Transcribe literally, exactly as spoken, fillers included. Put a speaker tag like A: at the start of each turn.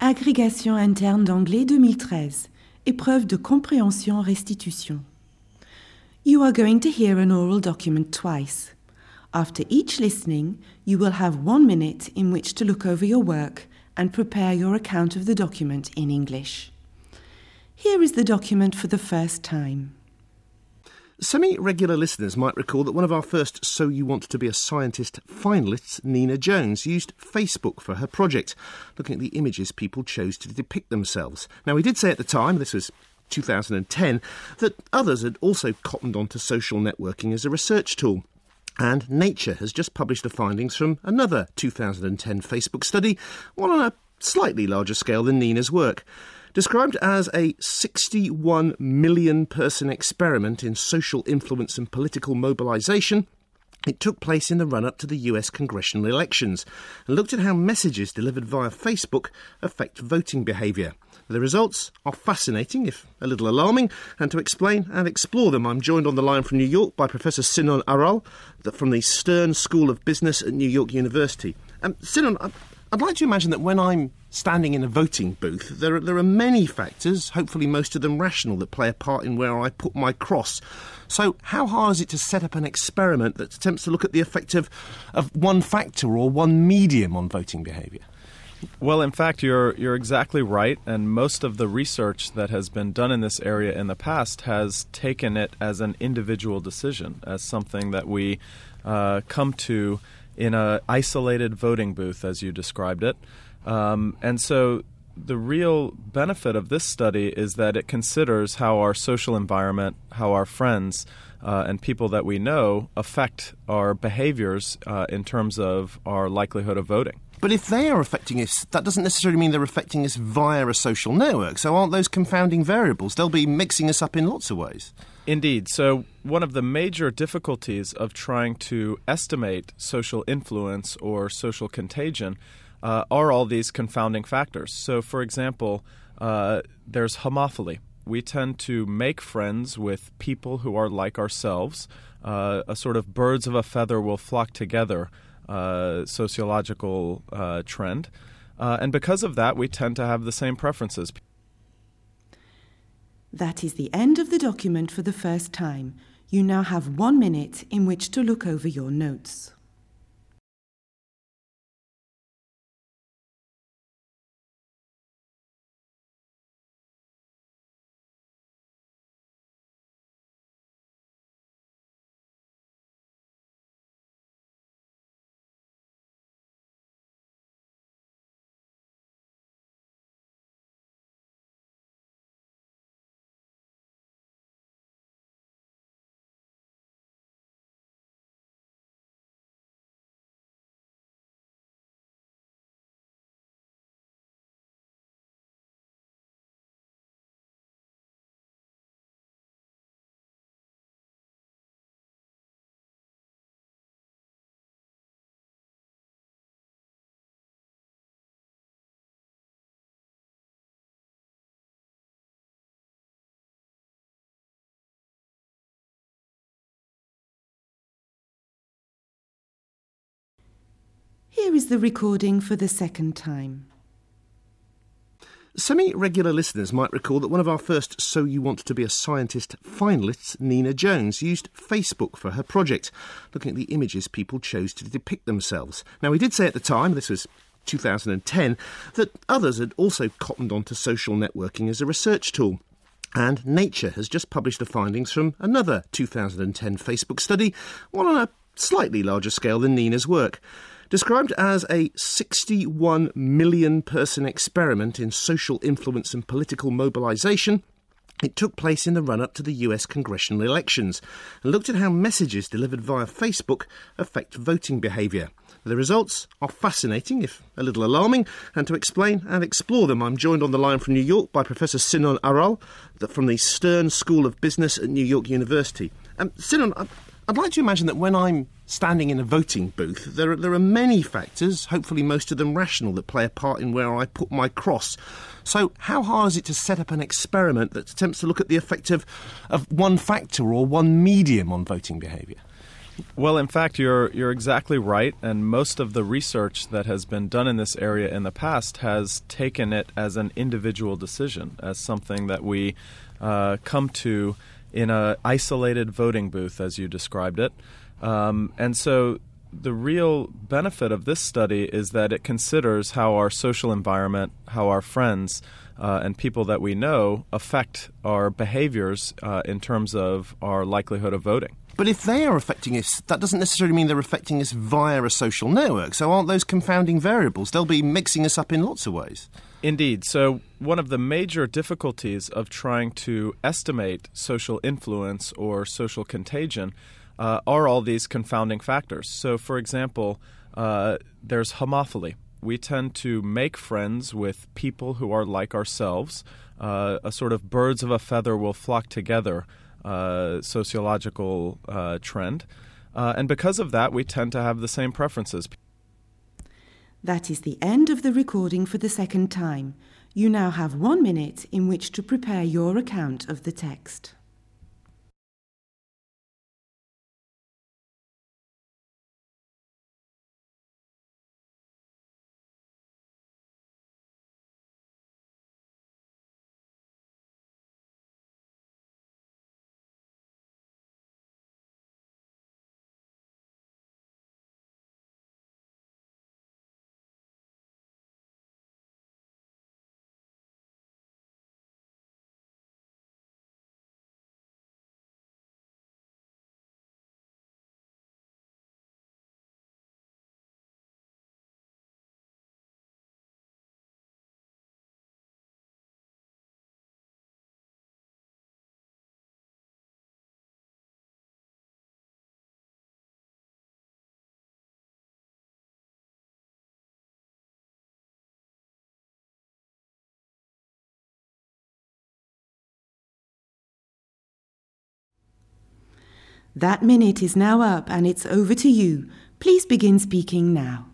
A: Agrégation interne d'anglais deux mille treize. Épreuve de compréhension-restitution. You are going to hear an oral document twice. After each listening, you will have one minute in which to look over your work and prepare your account of the document in English. Here is the document for the first time.
B: Semi-regular listeners might recall that one of our first So You Want to Be a Scientist finalists, Nina Jones, used Facebook for her project, looking at the images people chose to depict themselves. Now, we did say at the time, this was two thousand ten, that others had also cottoned onto social networking as a research tool. And Nature has just published the findings from another two thousand ten Facebook study, one on a slightly larger scale than Nina's work. Described as a sixty-one million person experiment in social influence and political mobilisation, it took place in the run-up to the U S congressional elections and looked at how messages delivered via Facebook affect voting behaviour. The results are fascinating, if a little alarming, and to explain and explore them, I'm joined on the line from New York by Professor Sinon Aral from the Stern School of Business at New York University. Um, Sinon, I'd like to imagine that when I'm standing in a voting booth, there are, there are many factors, hopefully most of them rational, that play a part in where I put my cross. So how hard is it to set up an experiment that attempts to look at the effect of, of one factor or one medium on voting behaviour?
C: Well, in fact, you're you're exactly right, and most of the research that has been done in this area in the past has taken it as an individual decision, as something that we uh, come to in an isolated voting booth, as you described it. Um, and so the real benefit of this study is that it considers how our social environment, how our friends uh, and people that we know affect our behaviors uh, in terms of our likelihood of voting.
B: But if they are affecting us, that doesn't necessarily mean they're affecting us via a social network. So aren't those confounding variables? They'll be mixing us up in lots of ways.
C: Indeed. So one of the major difficulties of trying to estimate social influence or social contagion uh, are all these confounding factors. So, for example, uh, there's homophily. We tend to make friends with people who are like ourselves. Uh, a sort of birds of a feather will flock together uh, sociological uh, trend. Uh, and because of that, we tend to have the same preferences.
A: That is the end of the document for the first time. You now have one minute in which to look over your notes. Here is the recording for the second time.
B: Semi-regular listeners might recall that one of our first So You Want to Be a Scientist finalists, Nina Jones, used Facebook for her project, looking at the images people chose to depict themselves. Now, we did say at the time, this was two thousand ten, that others had also cottoned onto social networking as a research tool. And Nature has just published the findings from another two thousand ten Facebook study, one on a slightly larger scale than Nina's work. Described as a sixty-one million person experiment in social influence and political mobilisation, it took place in the run-up to the U S congressional elections and looked at how messages delivered via Facebook affect voting behaviour. The results are fascinating, if a little alarming, and to explain and explore them, I'm joined on the line from New York by Professor Sinon Aral from the Stern School of Business at New York University. Um, Sinon, I'd like to imagine that when I'm standing in a voting booth, there are, there are many factors, hopefully most of them rational, that play a part in where I put my cross. So how hard is it to set up an experiment that attempts to look at the effect of, of one factor or one medium on voting behaviour?
C: Well, in fact, you're you're exactly right, and most of the research that has been done in this area in the past has taken it as an individual decision, as something that we uh, come to in a isolated voting booth, as you described it. Um, and so the real benefit of this study is that it considers how our social environment, how our friends uh, and people that we know affect our behaviors uh, in terms of our likelihood of voting.
B: But if they are affecting us, that doesn't necessarily mean they're affecting us via a social network. So aren't those confounding variables? They'll be mixing us up in lots of ways.
C: Indeed. So one of the major difficulties of trying to estimate social influence or social contagion uh, are all these confounding factors. So, for example, uh, there's homophily. We tend to make friends with people who are like ourselves. Uh, a sort of birds of a feather will flock together Uh, sociological uh, trend. Uh, and because of that, we tend to have the same preferences.
A: That is the end of the recording for the second time. You now have one minute in which to prepare your account of the text. That minute is now up and it's over to you. Please begin speaking now.